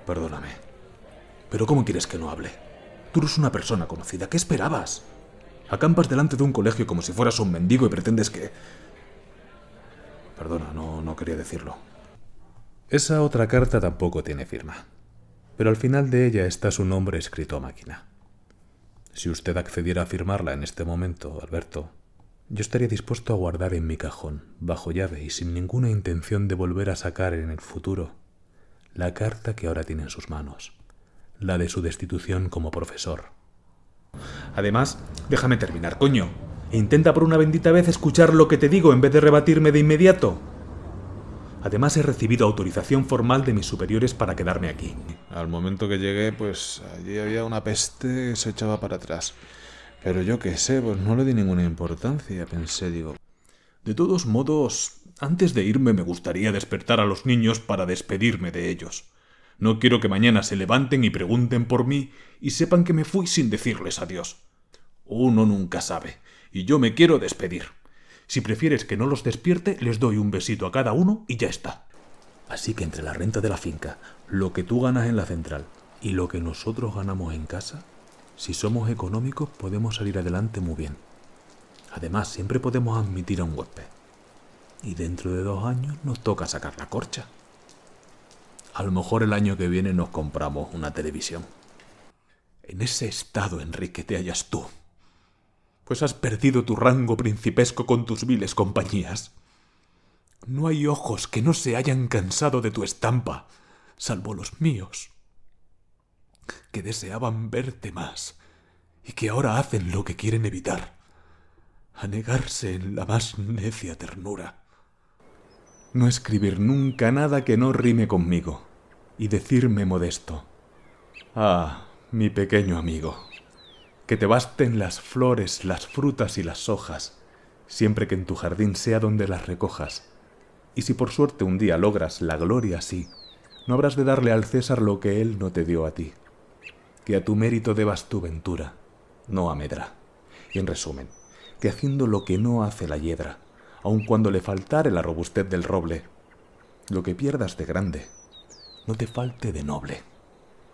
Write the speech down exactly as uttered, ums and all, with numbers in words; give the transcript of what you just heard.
Perdóname. ¿Pero cómo quieres que no hable? Tú eres una persona conocida. ¿Qué esperabas? Acampas delante de un colegio como si fueras un mendigo y pretendes que... Perdona, no, no quería decirlo. Esa otra carta tampoco tiene firma, pero al final de ella está su nombre escrito a máquina. Si usted accediera a firmarla en este momento, Alberto, yo estaría dispuesto a guardar en mi cajón, bajo llave y sin ninguna intención de volver a sacar en el futuro, la carta que ahora tiene en sus manos, la de su destitución como profesor. Además, déjame terminar, coño. Intenta por una bendita vez escuchar lo que te digo en vez de rebatirme de inmediato. Además, he recibido autorización formal de mis superiores para quedarme aquí. Al momento que llegué, pues allí había una peste que se echaba para atrás. Pero yo qué sé, pues no le di ninguna importancia, pensé, digo... De todos modos, antes de irme me gustaría despertar a los niños para despedirme de ellos. No quiero que mañana se levanten y pregunten por mí y sepan que me fui sin decirles adiós. Uno nunca sabe, y yo me quiero despedir. Si prefieres que no los despierte, les doy un besito a cada uno y ya está. Así que entre la renta de la finca, lo que tú ganas en la central y lo que nosotros ganamos en casa, si somos económicos podemos salir adelante muy bien. Además, siempre podemos admitir a un huésped. Y dentro de dos años nos toca sacar la corcha. A lo mejor el año que viene nos compramos una televisión. En ese estado, Enrique, te hallas tú. Pues has perdido tu rango principesco con tus viles compañías. No hay ojos que no se hayan cansado de tu estampa, salvo los míos, que deseaban verte más y que ahora hacen lo que quieren evitar, anegarse en la más necia ternura. No escribir nunca nada que no rime conmigo y decirme modesto: ah, mi pequeño amigo, que te basten las flores, las frutas y las hojas, siempre que en tu jardín sea donde las recojas. Y si por suerte un día logras la gloria así, no habrás de darle al César lo que él no te dio a ti. Que a tu mérito debas tu ventura, no a medra. Y en resumen, que haciendo lo que no hace la hiedra, aun cuando le faltare la robustez del roble, lo que pierdas de grande, no te falte de noble.